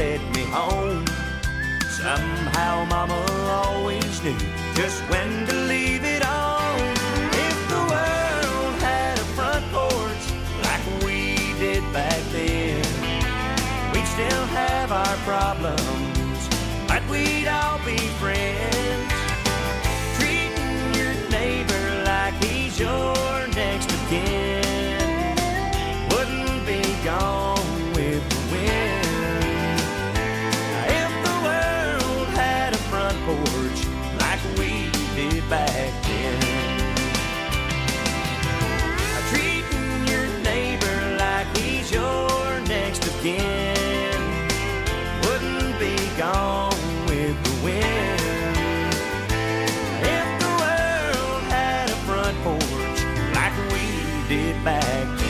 led me home. Somehow Mama always knew just when to leave it on. If the world had a front porch like we did back then, we'd still have our problems, but we'd all be friends. Treating your neighbor like he's your next of kin wouldn't be gone with the wind. If the world had a front porch like we did back then, treating your neighbor like he's your next of kin wouldn't be gone with the wind. If the world had a front porch like we did back then.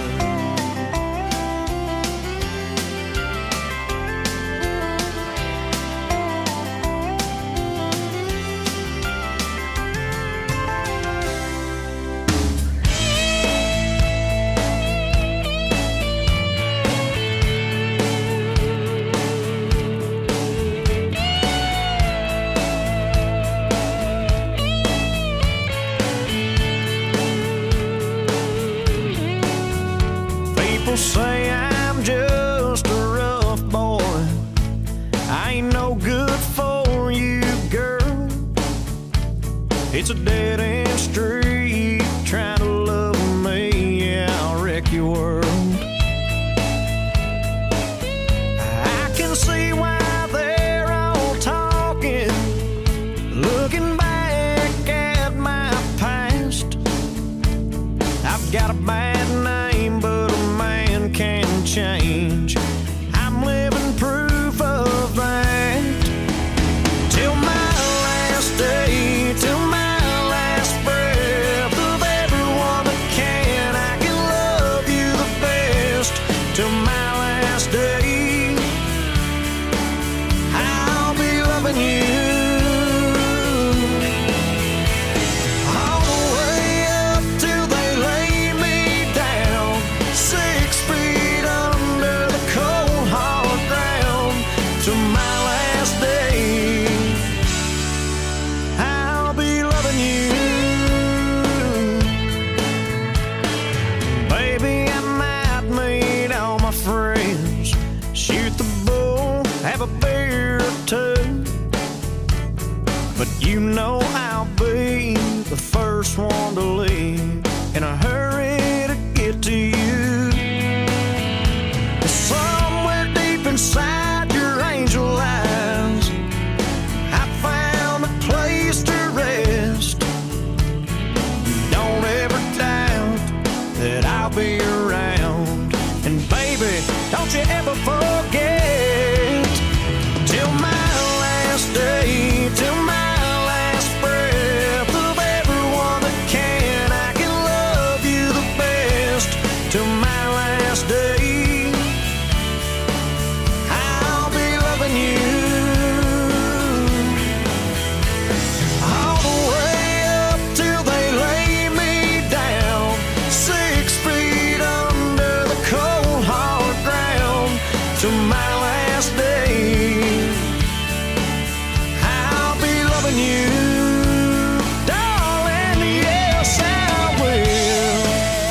People say I'm just a rough boy. I ain't no good for you, girl. It's a dead-end street trying to love me. Yeah, I'll wreck your world. I can see why they're all talking, looking back at my past. I've got a bad name, but a man can change. I'm living proof of that. Till my last day, till my last breath of everyone that can, I can love you the best. Till my last day, I'll be loving you. All the way up till they lay me down, 6 feet under the cold hard ground. Till my last day, I'll be loving you. Baby, I might meet all my friends, shoot the bull, have a beer or two, but you know I'll be the first one to leave in a hurry to get to you. Somewhere deep inside your angel eyes, I found a place to rest. Don't ever doubt that I'll be around. And baby, don't you ever forget, till my last day, till my last breath of everyone that can, I can love you the best. Till my last day, I'll be loving you. All the way up till they lay me down, 6 feet under the cold hard ground. Till my last day, I'll be loving you, darling. Yes, I will.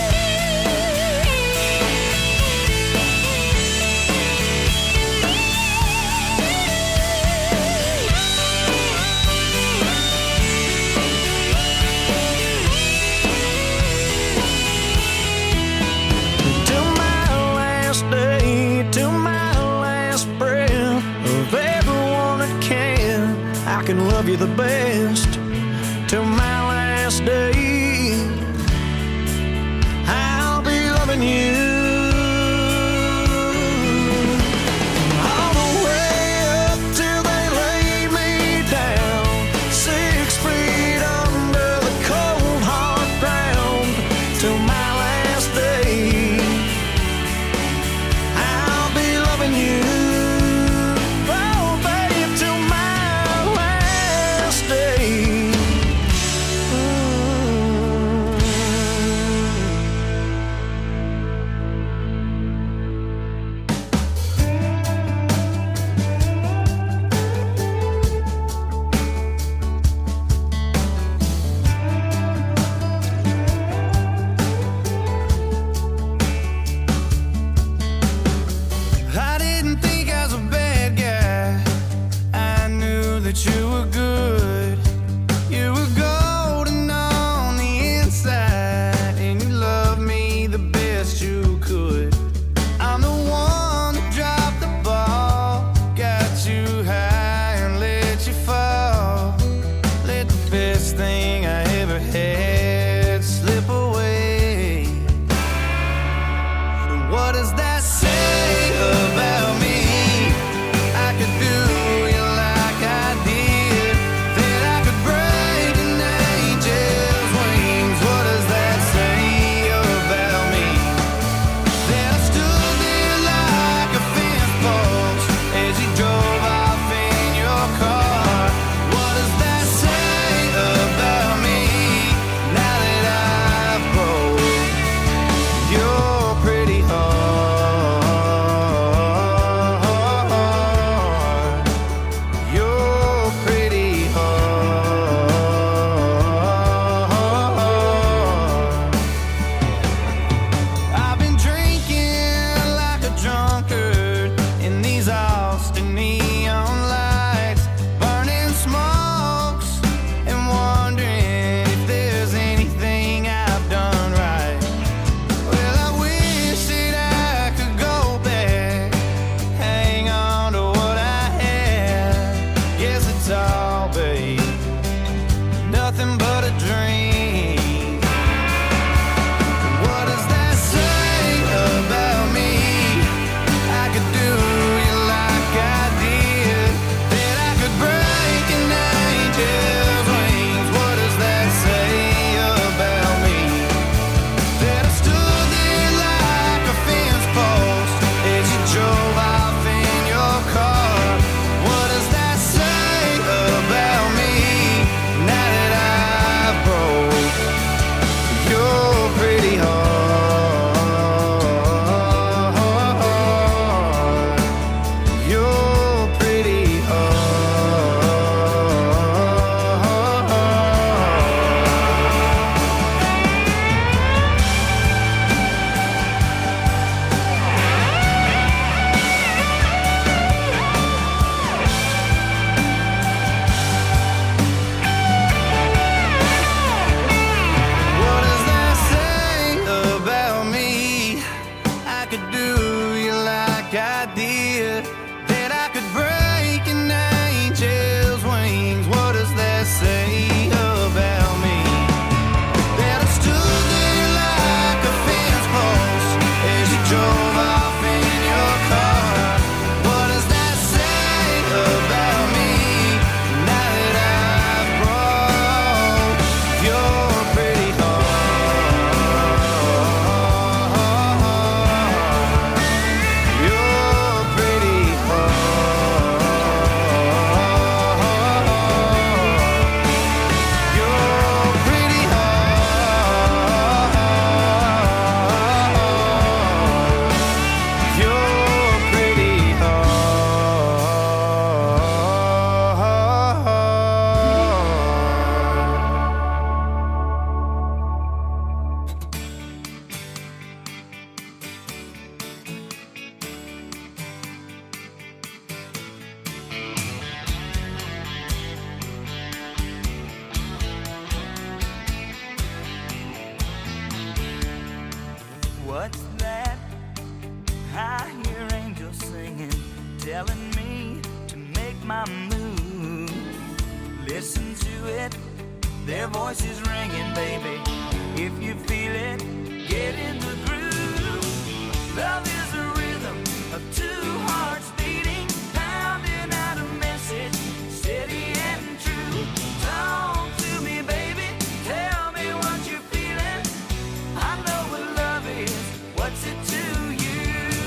Till my last day, till my last breath of everyone that can, I can love you the best. Till my last day, I'll be loving you. All the way up till they lay me down, 6 feet under the cold hard ground. Till my last day, I'll be loving you. Oh, babe, till my last day. telling me to make my move. Listen to it, their voices ringing, baby. If you feel it, get in the groove. Love is a rhythm of two hearts beating, pounding out a message, steady and true. Talk to me, baby, tell me what you're feeling. I know what love is, what's it to you?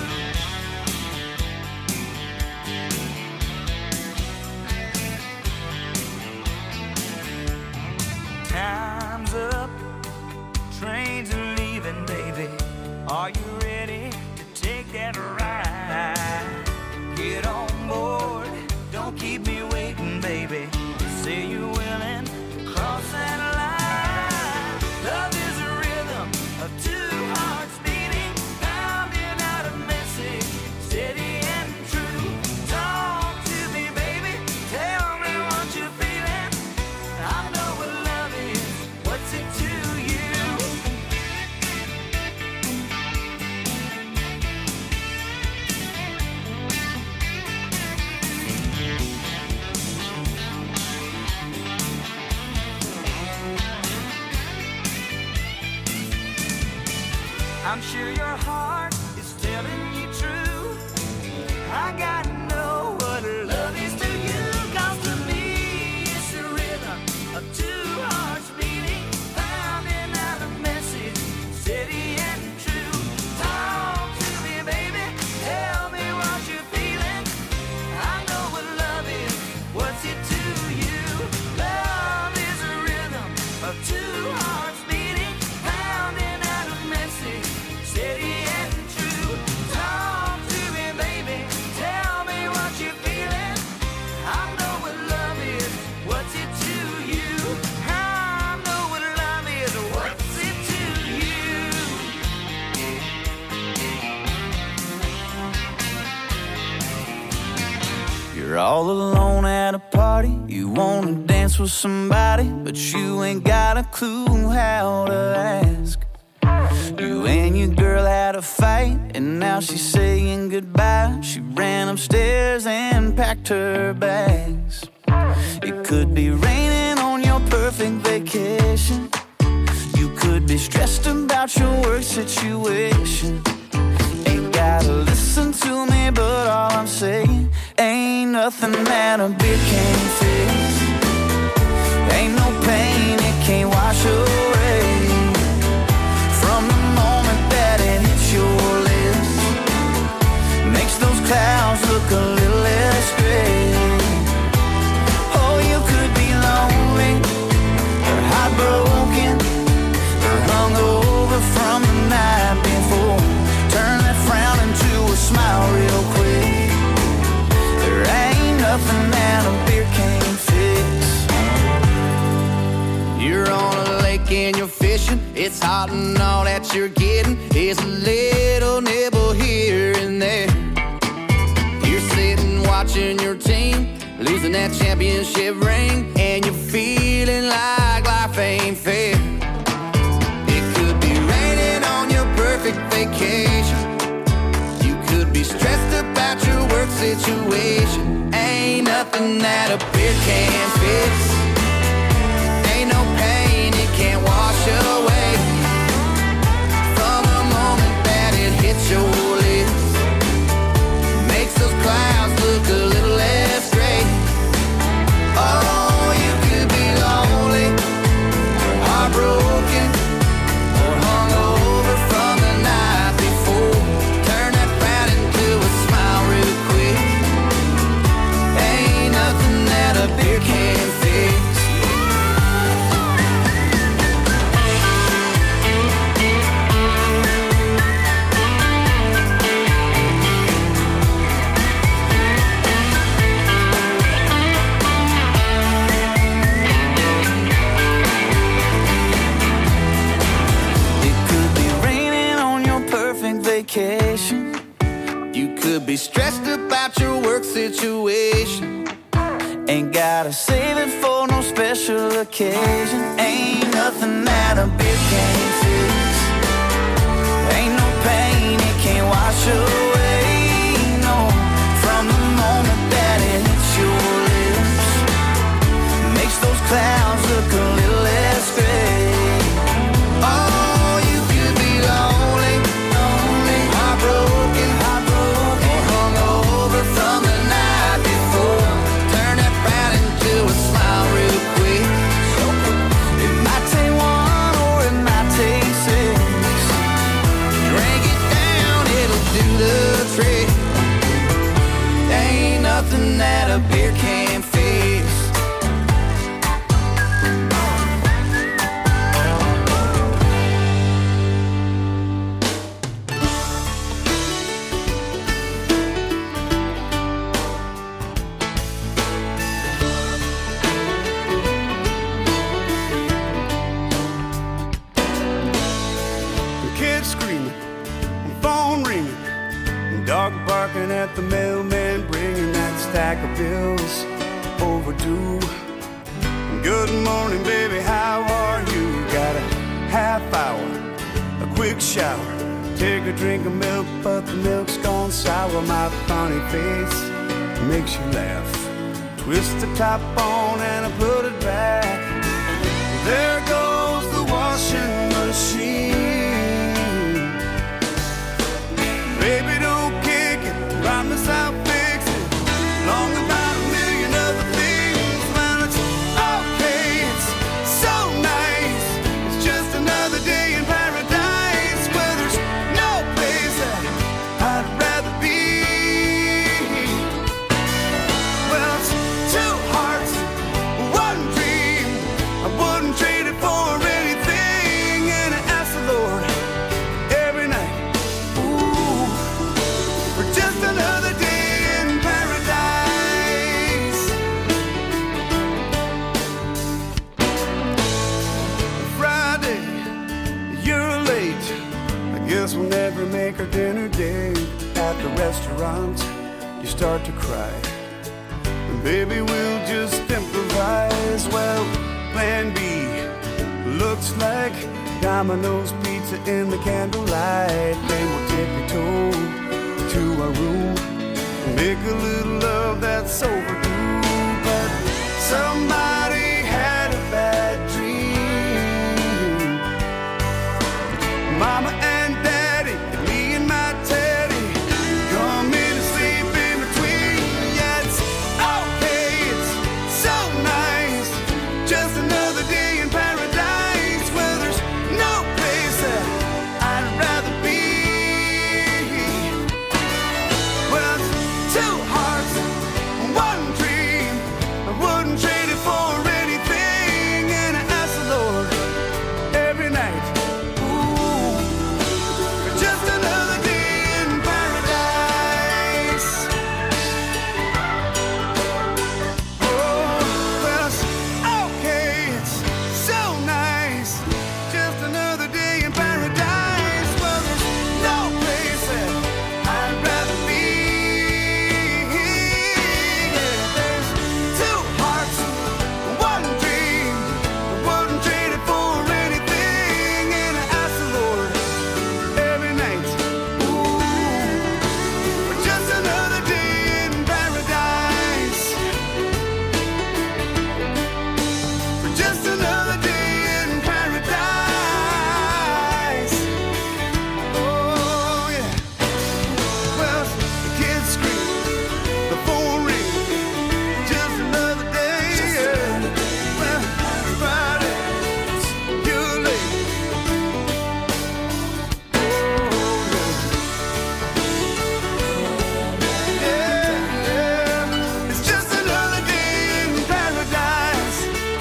Time's up, trains are leaving, baby. Are you ready to take that ride? Get on board, don't keep me waiting, baby. Say you're willing to cross that line. Love is a rhythm of two hearts beating, pounding out a message, steady and true. Talk to me, baby, tell me what you're feeling. I know what love is, what's it to you? I'm sure your heart is telling you true. I gotta know what love is to you. 'Cause to me it's a rhythm of two hearts beating, pounding out a message, steady and true. Talk to me, baby, tell me what you're feeling. I know what love is, what's it to you? Love is a rhythm of two hearts beating, pounding out a message, steady and true. Talk to me, baby, tell me what you're feeling. I know what love is, what's it to you? I know what love is, what's it to you? You're all alone at a party, you wanna dance with somebody, but you ain't got a clue how to ask. You and your girl had a fight, and now she's saying goodbye. She ran upstairs and packed her bags. It could be raining on your perfect vacation. You could be stressed about your work situation. Ain't gotta listen to me, but all I'm saying, ain't nothing that a beer can't fix. Ain't no pain it can't wash away. From the moment that it hits your lips, makes those clouds look a little less gray. Oh, you could be lonely, or heartbroken, or hungover from the night before. Turn that frown into a smile real quick. There ain't nothing that a beer can't fix. You're on a lake and you're fishing. It's hot and all that you're getting is a little nibble here and there. You're sitting watching your team losing that championship ring, and you're feeling like life ain't fair. It could be raining on your perfect vacation. You could be stressed about your work situation. Ain't nothing that a beer can't fix. Ain't no pain it can't wash away. From the moment that it hits your lips, makes those clouds look a little less gray. Oh, you could be lonely, or heartbroken, or hungover from the night before. Turn that frown into a smile real quick. Ain't nothing that a beer can't fix. Vacation. You could be stressed about your work situation. Ain't gotta save it for no special occasion. Ain't nothing that a beer can't fix. Ain't no pain it can't wash away. No, from the nothing that a beer can't fix. Dog barking at the mailman, bringing that stack of bills overdue. Good morning, baby, how are you? Got a half hour, a quick shower, take a drink of milk, but the milk's gone sour. My funny face makes you laugh. Twist the top on and I put it back. There goes the washing machine. Baby, don't kick it, promise I'll fix it. Long about a million other things. Man, it's okay, it's so nice. It's just another day in paradise where there's no place that I'd rather be. Well, it's two hearts, one dream. I wouldn't trade it for anything. And I ask the Lord every night, ooh, for just another day in paradise. Friday, you're late. I guess we'll never make our dinner date. At the restaurant, you start to cry. And baby, we'll just improvise. Well, plan B looks like Domino's pizza in the candlelight. Then we'll tippy-toe to our room and make a little love that's overdue. But somebody had a bad dream. Mama and Daddy, me and my Teddy, come in and sleep in between. Yeah, it's okay, it's so nice. Just another day in paradise where there's no place that I'd rather be. Well, it's two hearts, one dream. I wouldn't trade it for anything. And I ask the Lord every night, ooh, for just another day in paradise. Oh, well, it's okay, it's so nice. Just another day in paradise. Well, there's no place that I'd rather be. Yeah, there's two hearts, one dream. I wouldn't trade it for anything. And I ask the Lord every night, ooh, for just another day in paradise. For just another day in paradise. Oh, yeah. Well, the kids scream, the phone rings. Just another day. Yeah. Well, Friday, you're late. Oh, yeah. Yeah. It's just another day in paradise.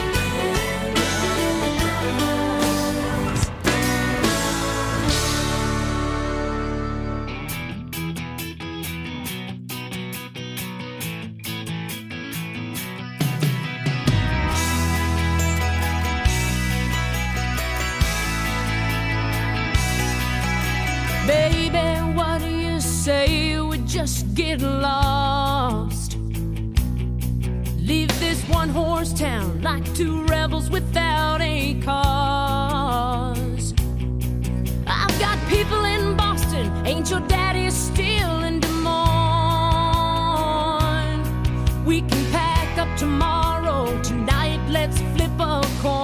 Baby, what do you say we just get lost? Leave this one-horse town like two rebels without a cause. I've got people in Boston, ain't your daddy still in Des Moines? We can pack up tomorrow, tonight let's flip a coin.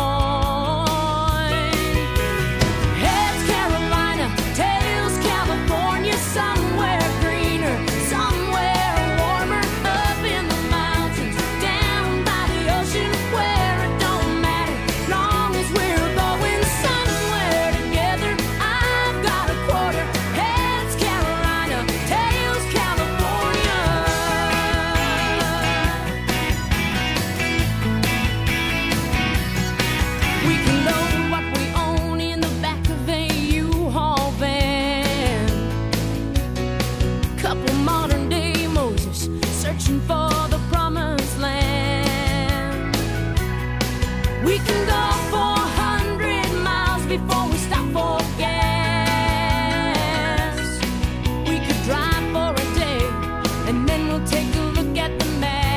Heads Carolina, tails California, somewhere greener, somewhere warmer, up in the mountains, down by the ocean, where it don't matter, long as we're going somewhere together. I've got a quarter. Heads Carolina, tails California. then we'll take a look at the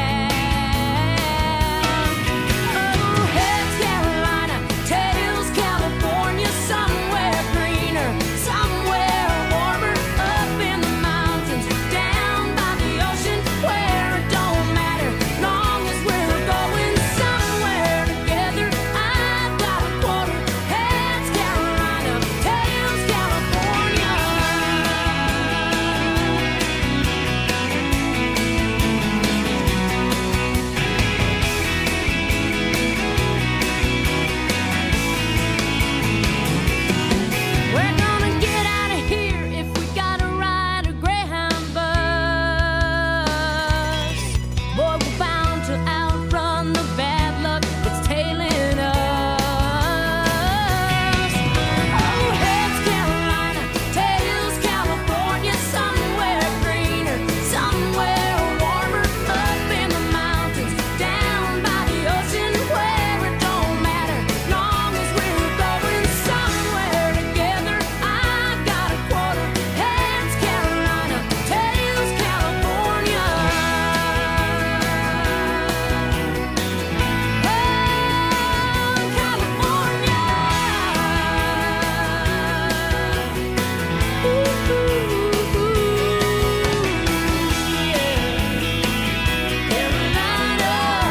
map. Oh, heads Carolina, tails California, somewhere greener, somewhere warmer, up in the mountains, down by the ocean, where it don't matter, long as we're going somewhere together. I've got a quarter, heads Carolina, tails California. We're gonna get out of here if we gotta ride a Greyhound bus. Boy, we're bound to outrun the bad luck that's tailing us. Oh, heads Carolina, tails California, somewhere greener, somewhere warmer, up in the mountains, down by the ocean, where it don't matter, long as we're going somewhere together. I've got a quarter, heads Carolina, tails California. Oh, California. Ooh, yeah. Carolina,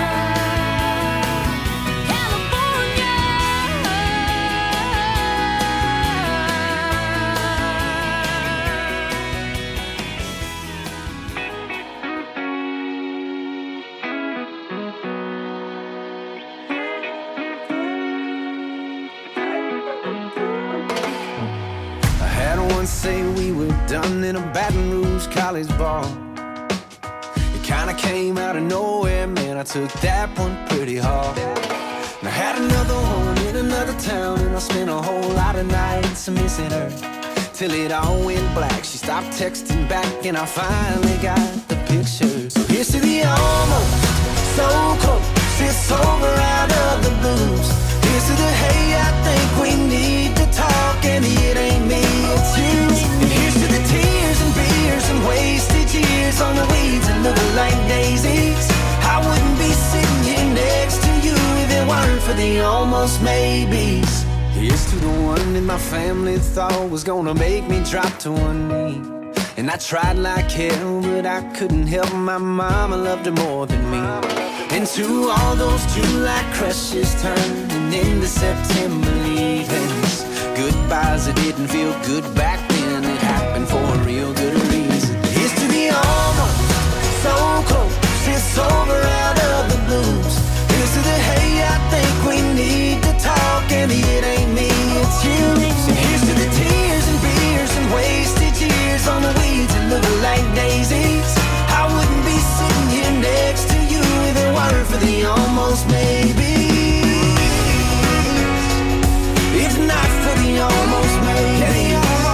I had one say we were done in a Baton Rouge college bar. It kinda came out of nowhere, man, I took that one pretty hard. And I had another one in another town, and I spent a whole lot of nights missing her, till it all went black. She stopped texting back, and I finally got the picture. So here's to the almost, so close, it's over out of the blues. Here's to the hey, I think we need to talk, and it ain't me, it's you. And here's to the tears and beers and wasted years on the weeds and looking like daisies. I wouldn't be sitting here next to you if it weren't for the almost maybes. Here's to the one that my family thought was gonna make me drop to one knee. And I tried like hell, but I couldn't help my mama loved her more than me. And to all those July crushes turning into September leavings, goodbyes that didn't feel good back then, it happened for a real good reason. Here's to the almost, so close, it's over out of the blues. Here's to the hey, I think we need to talk, and it ain't me, it's you. So here's to the tears and beers and wasted years on the weeds and looking like daisies. I wouldn't be sitting here next to you if it weren't for the almost maybe. If not for the almost maybe.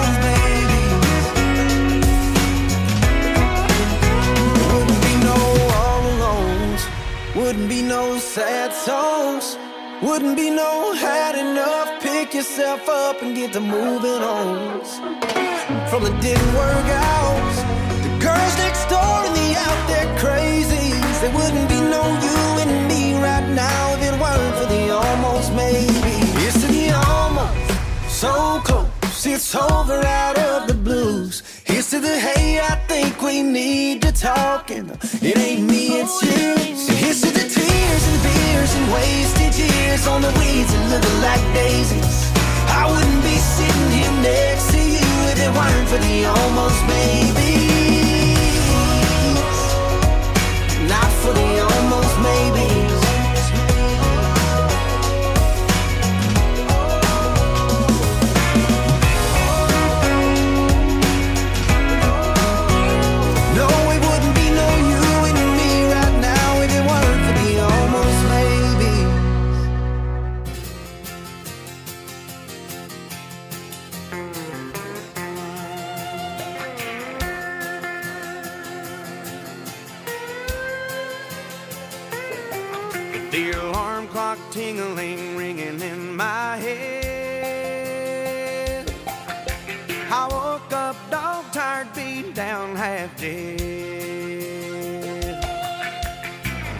Wouldn't be no all alones, wouldn't be no sad songs, wouldn't be no had enough. Pick yourself up and get to moving on. From the didn't work out, the girls next door and the out there crazies. There wouldn't be no you and me right now if it weren't for the almost maybe. It's to the almost, so close, it's over out of the blues. Here's to the hey, I think we need to talk, and it ain't me, it's you. So here's to the tears and beers and wasted years on the weeds and looking like daisies. I wouldn't be sitting here next to you if it weren't for the almost maybe. Not for the almost maybes. No, it wouldn't be no you and me right now if it weren't for the almost maybes. The alarm clock tingling, ringing in my head. I woke up dog tired, beat down, half dead.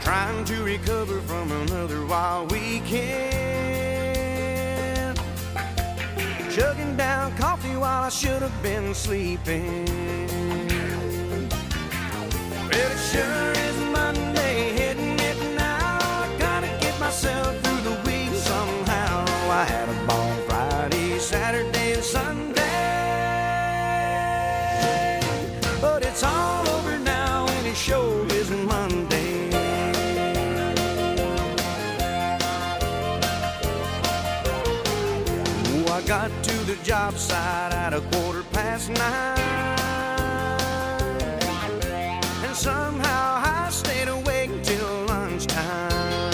trying to recover from another wild weekend. Chugging down coffee while I should have been sleeping. Well, it sure is Monday, hitting it now. I gotta get myself through the week somehow. I had a ball Friday, Saturday, and Sunday, but it's all over now and it sure isn't Monday. Oh, I got to the job site at 9:15, and somehow I stayed awake till lunchtime.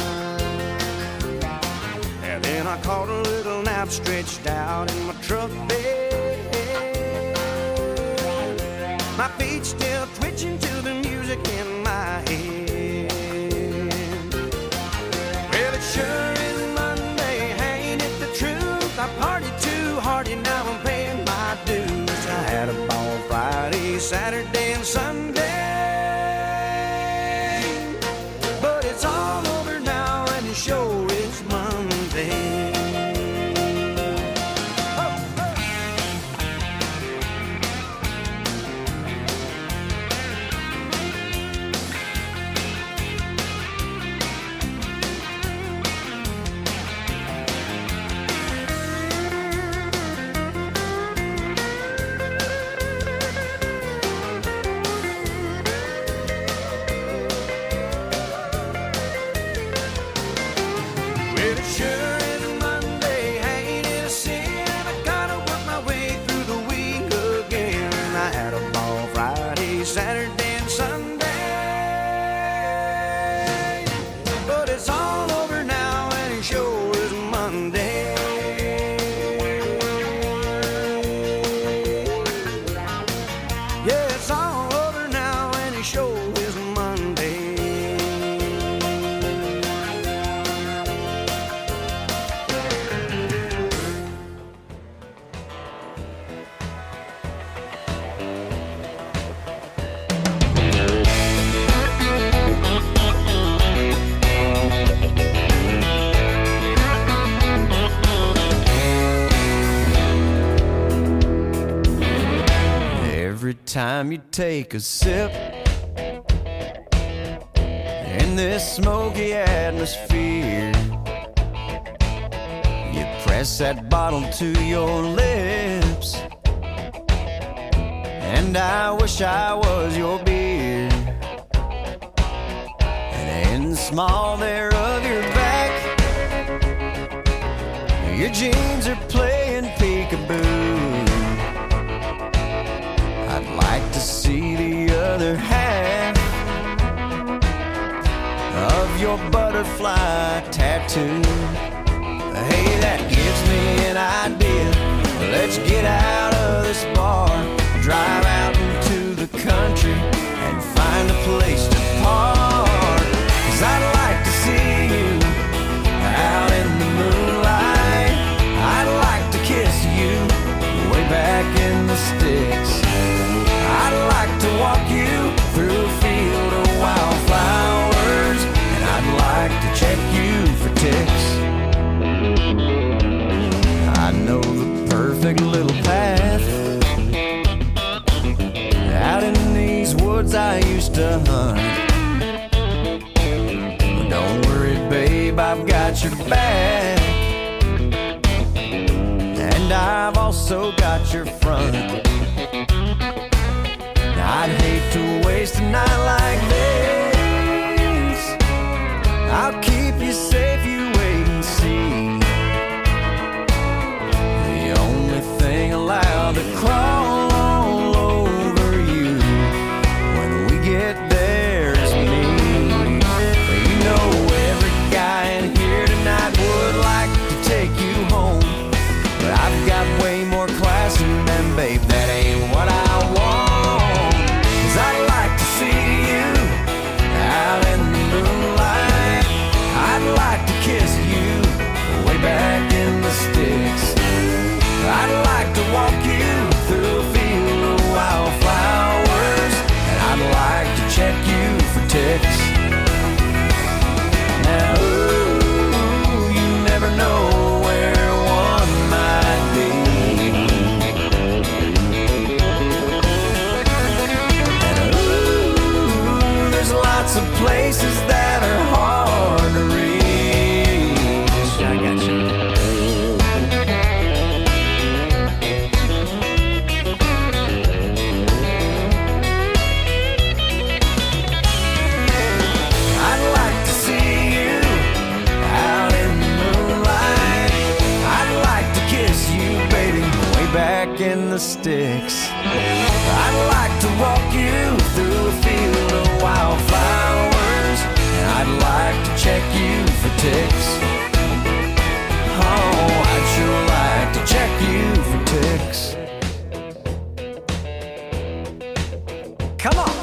And then I caught a little nap stretched out in my truck bed, my feet still twitching to the music in my head. Well, it sure is Monday, ain't it the truth? I partied too hard and now I'm paying my dues. I had a ball Friday, Saturday, and Sunday, but it's all over now and it sure is Monday. Saturday and Sunday, but it's all over now and it sure is Monday. Yeah, it's all over now and it sure is Monday. Every time you take a sip in this smoky atmosphere, you press that bottle to your lips, and I wish I was your beer. And in the small there of your back, your jeans are playing peekaboo. I'd like to see the other half of your butterfly tattoo. Hey, that gives me an idea. Let's get out of this bar, drive out into the country and find a place to park. 'Cause I'd like to see you out in the moonlight. I'd like to kiss you way back in the sticks. I'd like to walk you through a field of wildflowers, and I'd like to check you for ticks. I know the perfect little path out in these woods I used to hunt. But don't worry, babe, I've got your back, and I've also got your front. I'd hate to waste a night like this. I'll keep you safe, you wait and see. The only thing allowed to crawl all over you when we get there is me. You know every guy in here tonight would like to take you home, but I've got way more class than them, babe, that ain't what I want. I'd like to see you lots of places that are hard to reach. I got you. I'd like to see you out in the moonlight. I'd like to kiss you, baby, way back in the sticks. I'd like to walk you through a field of wildflowers. I'd like to check you for ticks. Oh, I'd sure like to check you for ticks. Come on.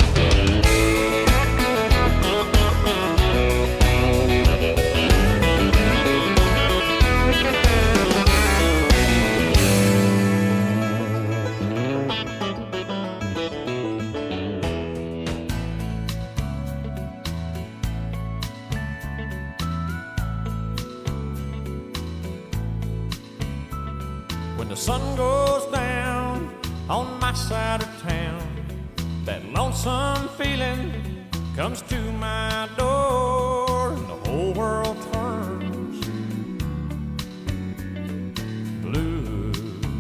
When the sun goes down on my side of town, that lonesome feeling comes to my door, and the whole world turns blue.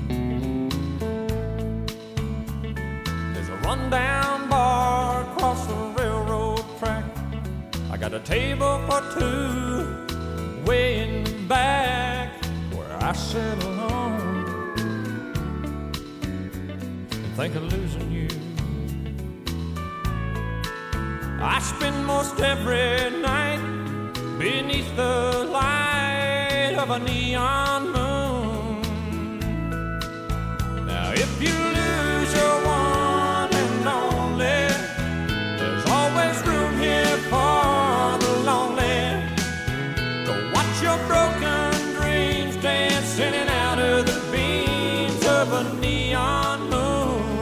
There's a rundown bar across the railroad track. I got a table for two way in the back where I sit alone. Think of losing you. I spend most every night beneath the light of a neon moon. Now if you lose your one and only, there's always room here for the lonely. Go watch your broken dreams dancing out of the beams of a neon moon.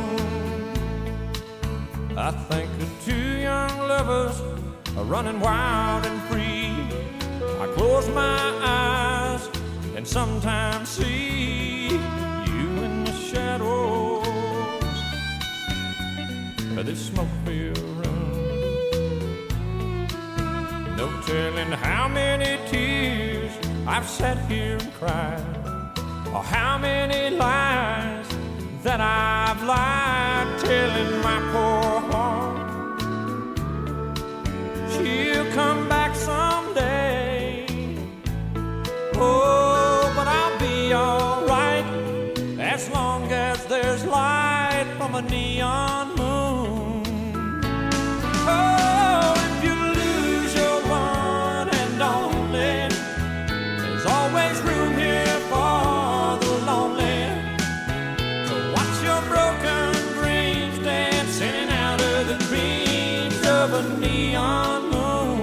I think of two young lovers are running wild and free. I close my eyes and sometimes see you in the shadows of this smoke-filled room. No telling how many tears I've sat here and cried, or how many lies that I've lied, telling my poor heart she'll come back someday. Oh, but I'll be alright as long as there's light from a neon moon. Oh, if you lose your one and only, there's always room here for the lonely. Broken dreams dancing out of the dreams of a neon moon.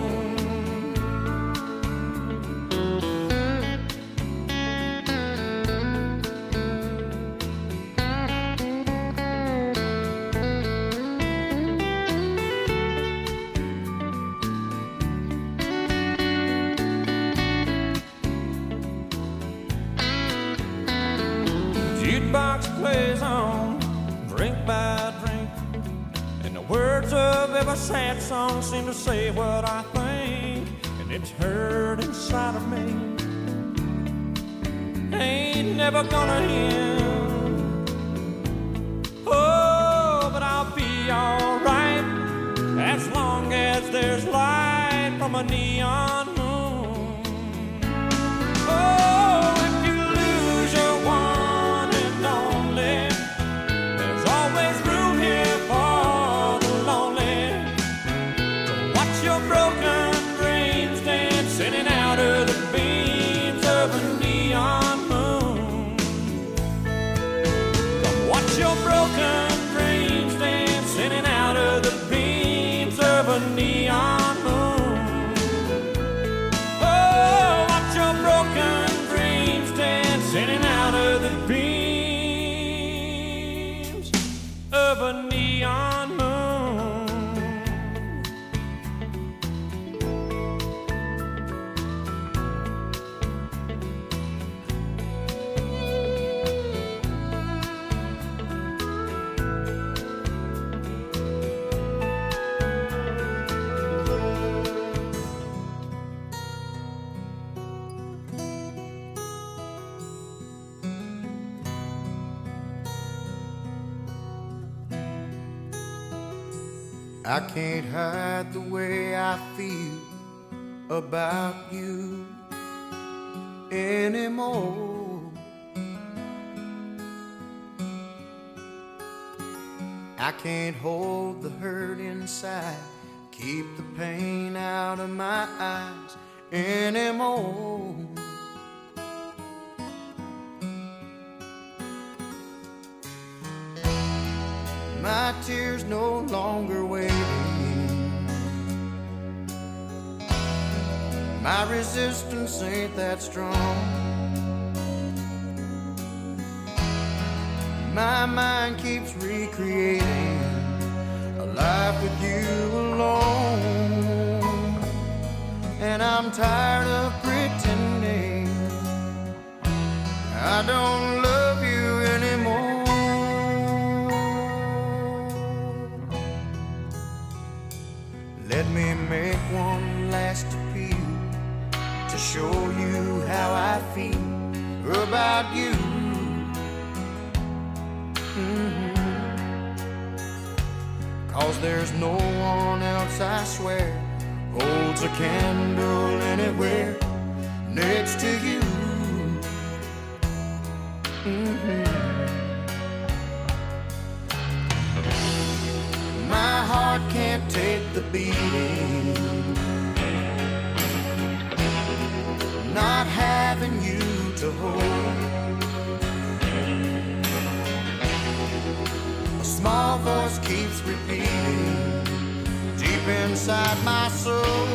Jukebox plays on drink by drink, and the words of every sad song seem to say what I think, and it's heard inside of me. Ain't never gonna end. Oh, but I'll be alright as long as there's light from a neon moon. Oh, if you lose your one and only, always room here for the lonely. So watch your broken dreams dancing out of the beams of a neon moon. Come watch your broken dreams dancing out of the beams of a neon moon. Oh, watch your broken dreams dancing out of the beams of a neon moon. I can't hide the way I feel about you anymore. I can't hold the hurt inside, keep the pain out of my eyes anymore. My tears no longer waiting. My resistance ain't that strong. My mind keeps recreating a life with you alone. And I'm tired of pretending I don't love you anymore. Let me make one last appeal to show you how I feel about you. Cause there's no one else, I swear, holds a candle anywhere next to you. My heart can't take the beating, not having you to hold. A small voice keeps repeating deep inside my soul.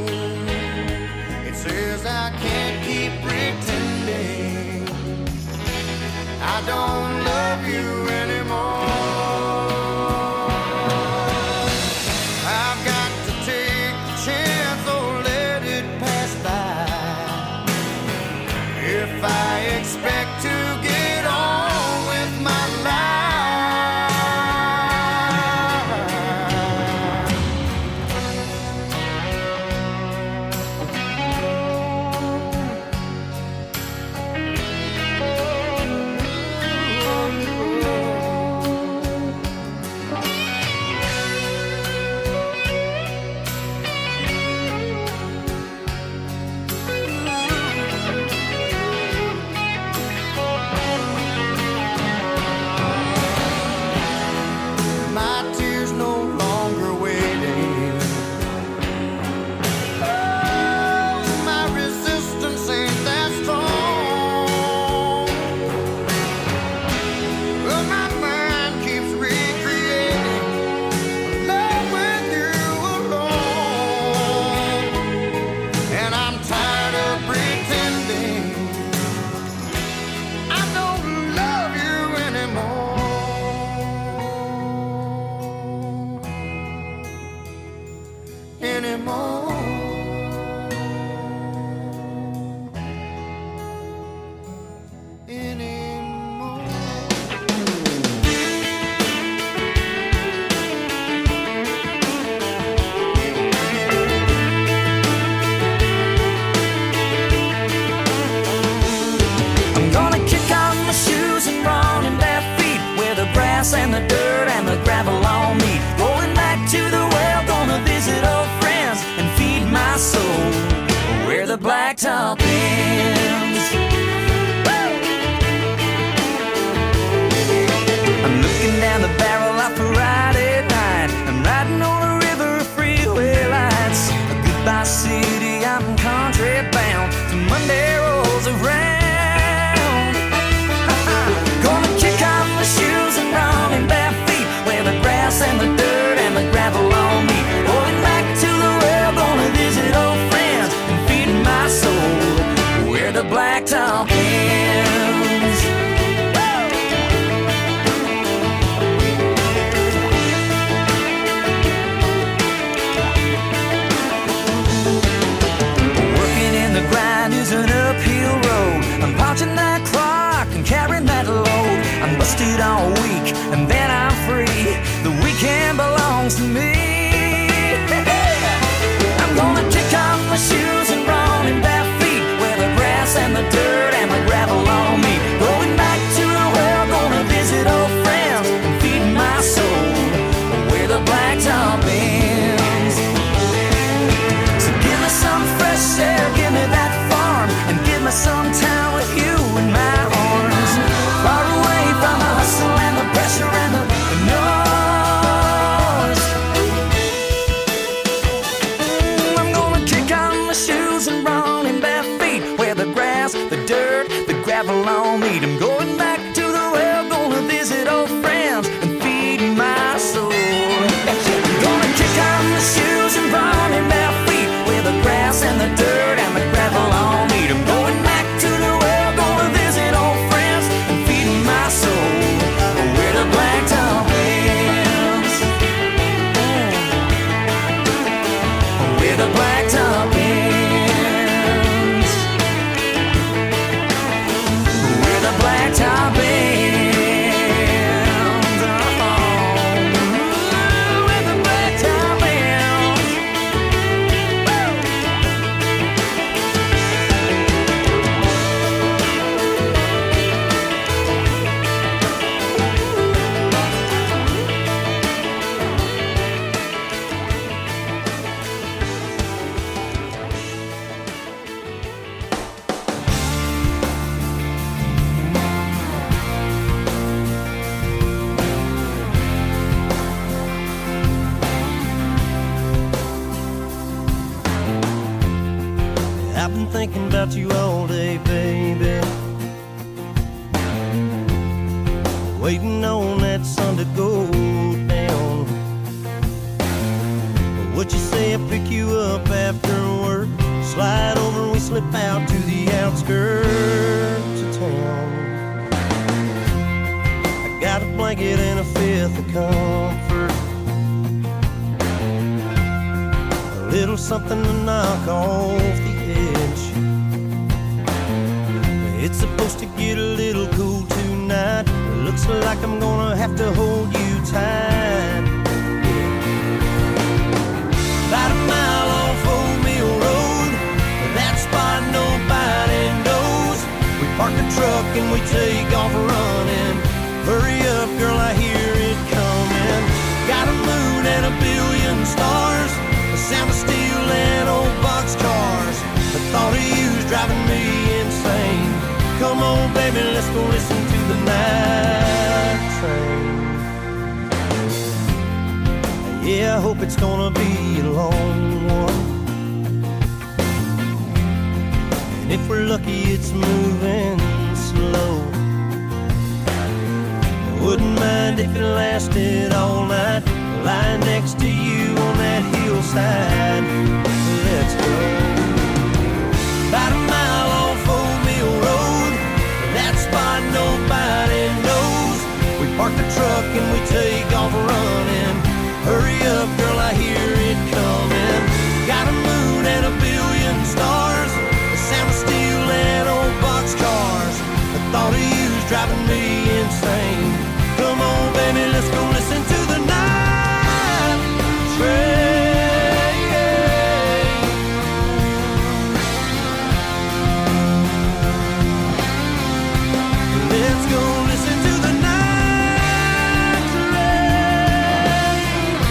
It says I can't keep pretending I don't love you anymore. If I expect to get on with my and the dirt and the gravel on me. Going back to the well, gonna visit old friends and feed my soul where the blacktop ends. I'm looking down the barrel of Friday night. I'm riding on a river, freeway lights. A goodbye city, I'm country bound. The Monday rolls around. Gonna kick off my shoes and run in bare feet where the grass and the dirt and the gravel on me. Going back to the well, gonna visit old friends and feed my soul where the blacktop ends. Working in the grind is an uphill road. I'm punching that clock and carrying that load. I'm busted all week and then I'm free. The weekend belongs to me. I'm gonna kick off my shoes and run in bare feet where the grass and the dirt and the gravel on me. Going back to the well, gonna visit old friends and feed my soul where the blacktop ends. where the blacktop ends. Where the blacktop ends. Where the blacktop ends. I've been thinking about you all day, baby. Waiting on that sun to go down. What you say I pick you up after work? Slide over, we slip out to the outskirts of town. I got a blanket and a fifth of comfort, a little something to knock off the edge. It's supposed to get a little cool tonight. Looks like I'm gonna have to hold you tight. About a mile off Old Mill Road, that spot nobody knows. We park the truck and we take off running. Hurry up, girl, I hear it coming. Got a moon and a billion stars, the sound of steel and old boxcars. The thought of you's driving me insane. Come on, baby, let's go listen to the night train. Yeah, I hope it's gonna be a long one, and if we're lucky, it's moving slow. I wouldn't mind if it lasted all night, lying next to you on that hillside. Let's go. About a mile off Old Mill Road, that spot nobody knows. We park the truck and we take off running. Hurry up, girl, I hear it coming. Got a moon and a billion stars, the sound of steel and old boxcars. The thought of you's driving me insane. Come on, baby, let's go listen to the night train. Let's go listen to the night train.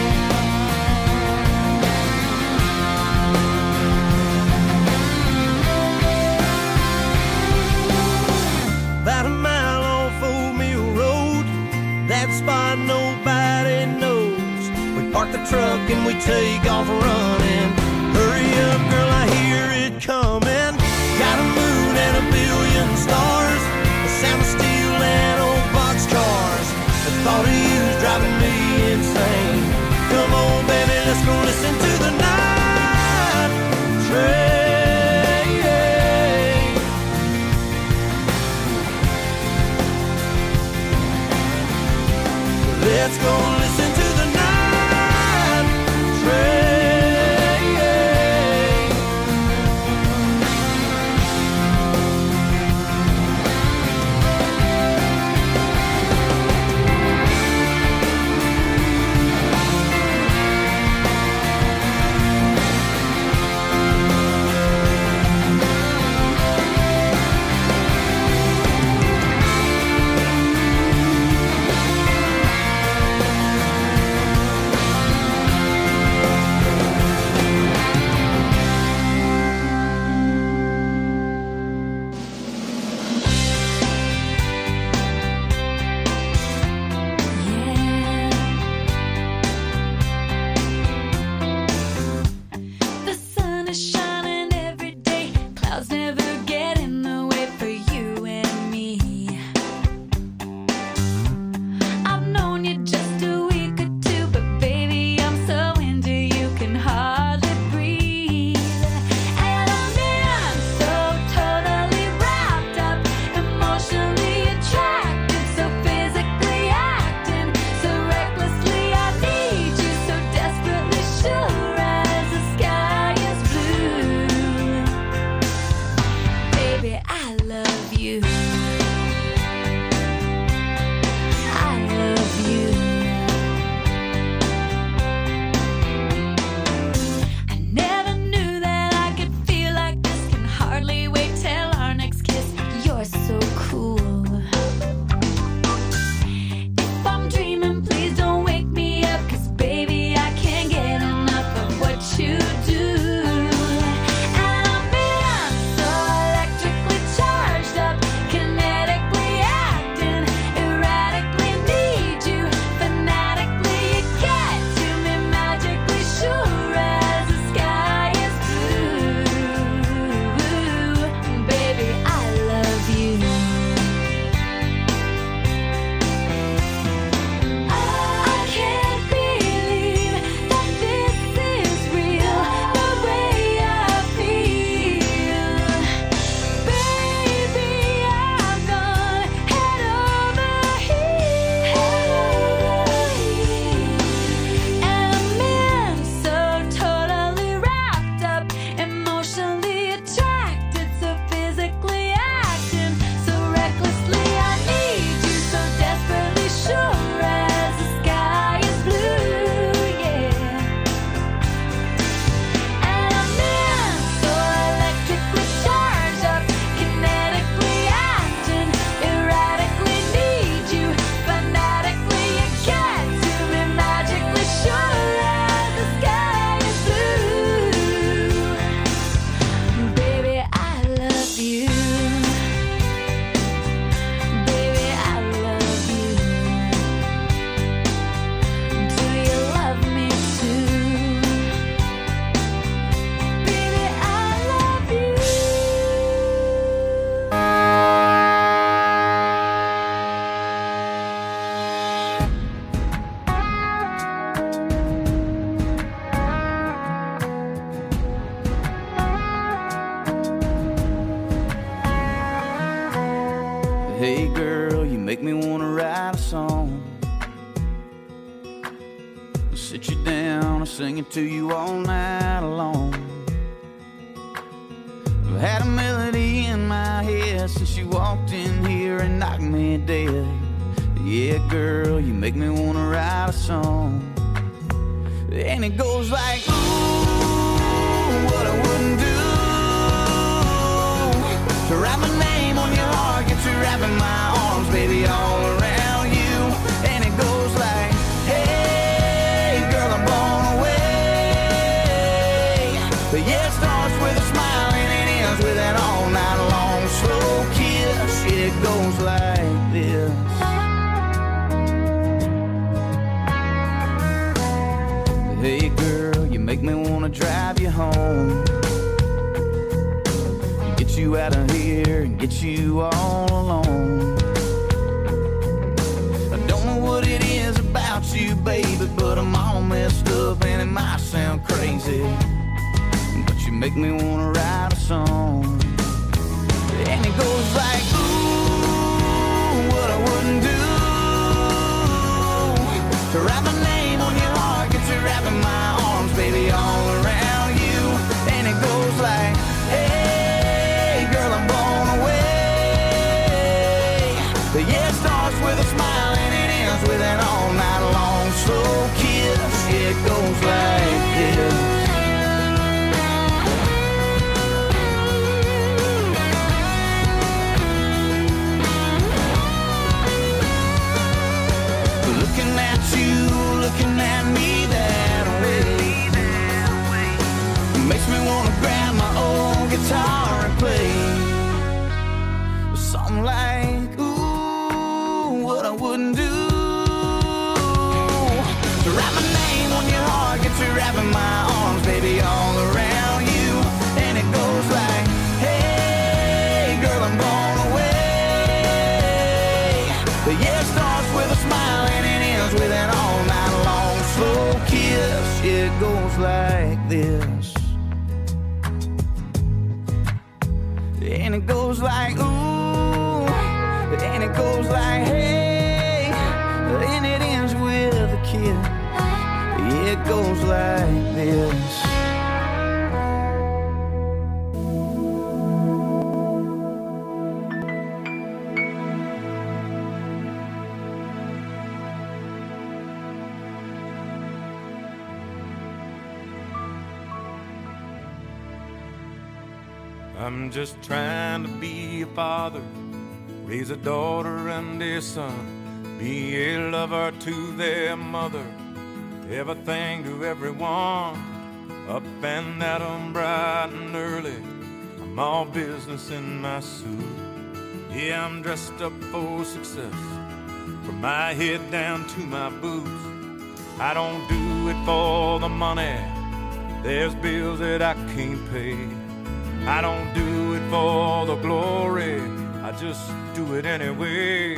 About a mile off Old Mill Road, that spot nobody knows. We park the truck and we take off running. Hurry up, girl, I hear it coming. Got a moon and a billion stars, the sound of steel and old boxcars. The thought of you's driving me insane. Come on, baby, let's go listen to the night train. Let's go listen to the night train. me wanna write a song. I'll sit you down and sing it to you all night long. I've had a melody in my head since you walked in here and knocked me dead. Yeah, girl, you make me wanna write a song. And it goes like, ooh, what I wouldn't do to write my name on your heart, get you wrapping my arms, baby, all around you. And it goes like, hey, girl, I'm blown away. But yeah, it starts with a smile and it ends with an all night long slow kiss. It goes like this. Hey girl, you make me wanna drive you home, get you out of here and get you all alone. I don't know what it is about you, baby, but I'm all messed up and it might sound crazy, but you make me wanna write a song. And it goes like, ooh, what I wouldn't do to write my name on your heart, get you wrapping my arms, baby, all around you. And it goes like, hey, girl, I'm blown away. But yeah, it starts with a smile and it ends with an all night long slow kiss. It goes like this. Looking at you, looking at me that way, makes me wanna grab my old guitar and play something like, ooh, what I wouldn't do to write my name on your heart, get you wrapping my arms, baby, all around you. And it goes like, hey, girl, I'm blown away. But yeah, it starts with a smile and it ends with an all night long slow kiss. It goes like this. And it goes like, ooh, and it goes like, hey, and it ends with a kiss. It goes like this. I'm just trying to be a father, raise a daughter and a son, be a lover to their mother, everything to everyone, up and at 'em bright and early. I'm all business in my suit. Yeah, I'm dressed up for success, from my head down to my boots. I don't do it for the money, there's bills that I can't pay. I don't do it for the glory, I just do it anyway.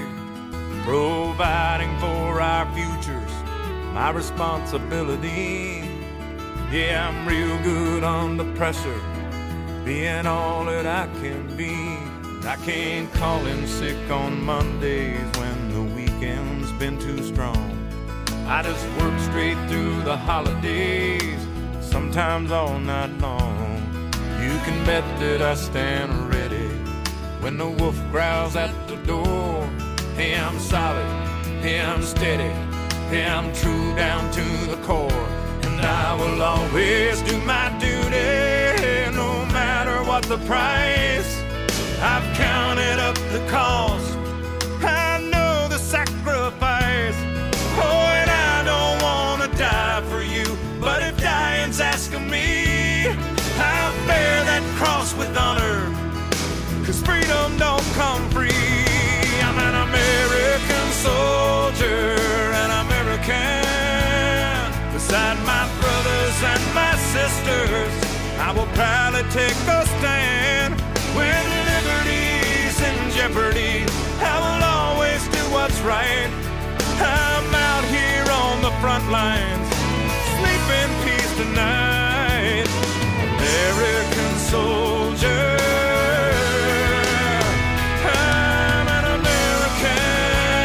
Providing for our futures, my responsibility. Yeah, I'm real good under pressure, being all that I can be. I can't call in sick on Mondays when the weekend's been too strong. I just work straight through the holidays, sometimes all night long. You can bet that I stand ready when the wolf growls at the door. Hey, I'm solid, hey, I'm steady, hey, I'm true down to the core. And I will always do my duty, no matter what the price. I've counted up the cost, I know the sacrifice. Oh, and I don't want to die for you, but if dying's asking me, I'll bear that cross with honor, 'cause freedom don't come free. I'm an American soldier, an American. Beside my brothers and my sisters, I will proudly take a stand. When liberty's in jeopardy, I will always do what's right. I'm out here on the front lines, sleep in peace tonight. American soldier, I'm an American.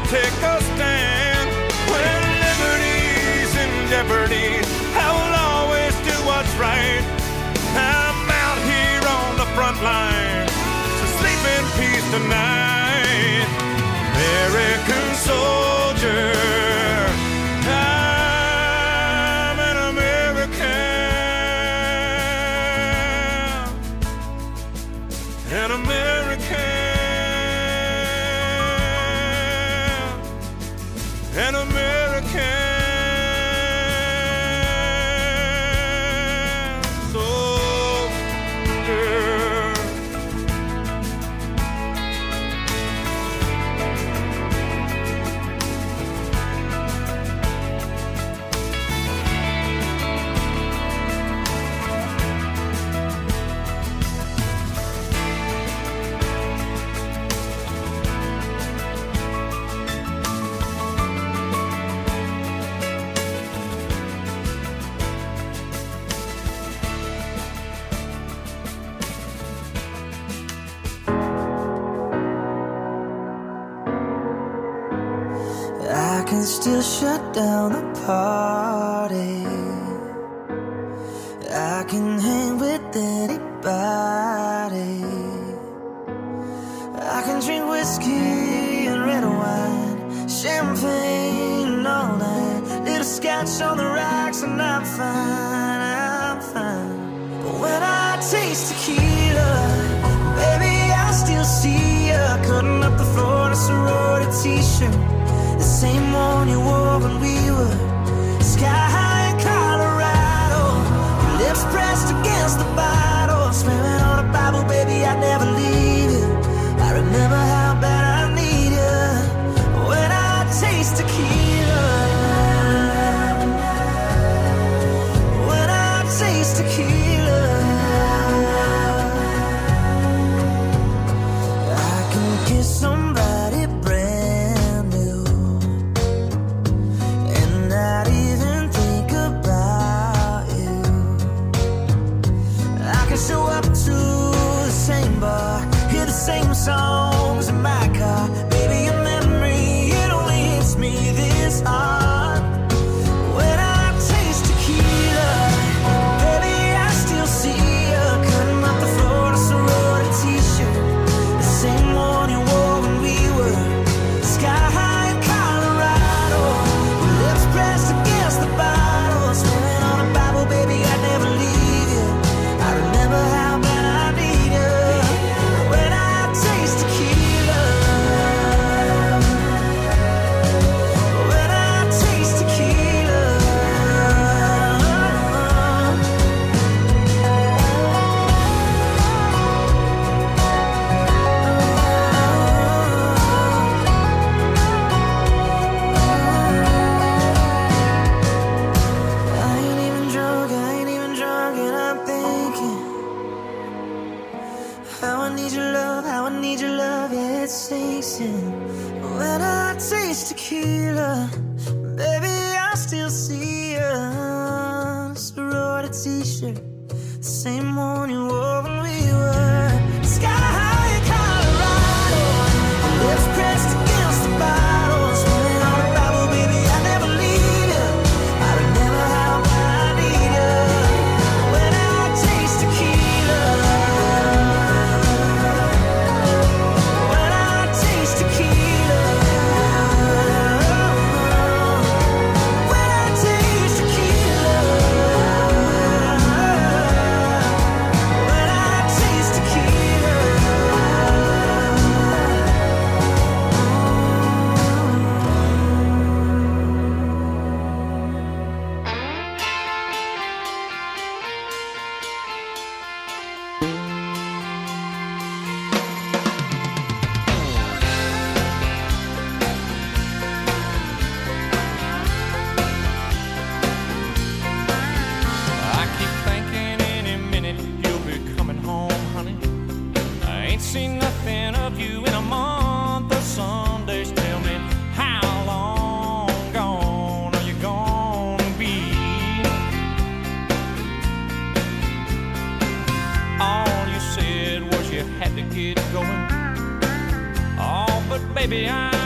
take a stand. When liberty's in jeopardy, I will always do what's right. I'm out here on the front line, so sleep in peace tonight. American soldier, I'm an American, an American, an American soldier. I can still shut down the party. I can hang with anybody. I can drink whiskey and red wine, champagne and all night, little scotch on the rocks, and I'm fine, I'm fine. But when I taste tequila, baby, I still see ya cutting up the floor in a sorority t-shirt, the same one you wore when we were sky high in Colorado. Your lips pressed against the bottle, swearing on a Bible, baby, I'd never leave you. I remember how bad I need you. When I taste tequila, when I taste tequila, I can kiss somebody brand new and not even think about you. I can show up to the same bar, hear the same songs in my car. Baby, your memory, it only hits me this hard. When I taste tequila, baby, I still see you cutting up the floor in a sorority t-shirt, the same one you wore when we were sky high in Colorado. Your lips pressed against the bottle, swearing on a Bible, baby, I'd never leave you. I remember how bad I need you. When I taste tequila, when I taste tequila, I ain't even drunk, and I'm thinking how I need your love, how I need your love, yeah, it sinks in. When I taste tequila, baby, I still see you. Sorority t-shirt, the same one you wore when we were sky high in Colorado. Lips pressed against the bottle, swearing on a Bible, baby, I never leave you. I remember how bad I need you. When I taste tequila, when I taste tequila, when I taste tequila, when I taste tequila. I keep thinking any minute you'll be coming home, honey. I ain't seen nothing of you in a month of Sundays. Tell me, how long gone are you gonna be? All you said was you had to get going. Oh, but baby, I